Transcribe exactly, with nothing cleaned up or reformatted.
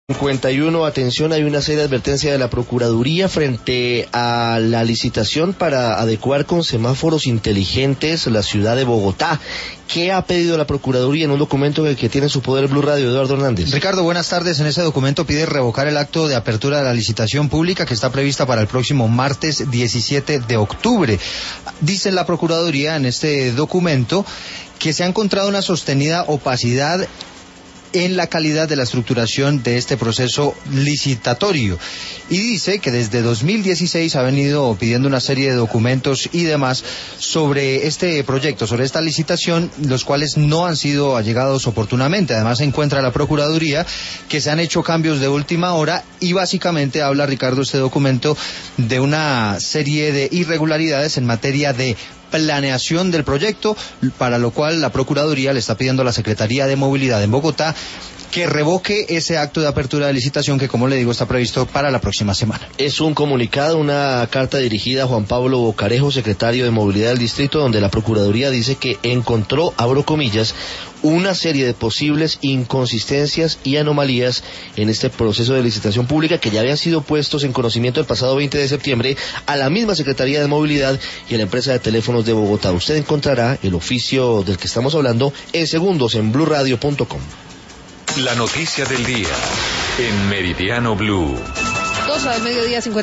cincuenta y uno, atención, hay una seria advertencia de la Procuraduría frente a la licitación para adecuar con semáforos inteligentes la ciudad de Bogotá. ¿Qué ha pedido la Procuraduría en un documento que, que tiene en su poder Blue Radio? Eduardo Hernández. Ricardo, buenas tardes. En ese documento pide revocar el acto de apertura de la licitación pública que está prevista para el próximo martes diecisiete de octubre. Dice la Procuraduría en este documento que se ha encontrado una sostenida opacidad en la calidad de la estructuración de este proceso licitatorio, y dice que desde dos mil dieciséis ha venido pidiendo una serie de documentos y demás sobre este proyecto, sobre esta licitación, los cuales no han sido allegados oportunamente. Además, se encuentra la Procuraduría que se han hecho cambios de última hora y básicamente habla, Ricardo, este documento de una serie de irregularidades en materia de planeación del proyecto, para lo cual la Procuraduría le está pidiendo a la Secretaría de Movilidad en Bogotá que revoque ese acto de apertura de licitación que, como le digo, está previsto para la próxima semana. Es un comunicado, una carta dirigida a Juan Pablo Bocarejo, secretario de Movilidad del Distrito, donde la Procuraduría dice que encontró, abro comillas, una serie de posibles inconsistencias y anomalías en este proceso de licitación pública que ya habían sido puestos en conocimiento el pasado veinte de septiembre a la misma Secretaría de Movilidad y a la empresa de teléfonos de Bogotá. Usted encontrará el oficio del que estamos hablando en segundos en blue radio punto com. La noticia del día en Meridiano Blue. Dos al mediodía, cincuenta.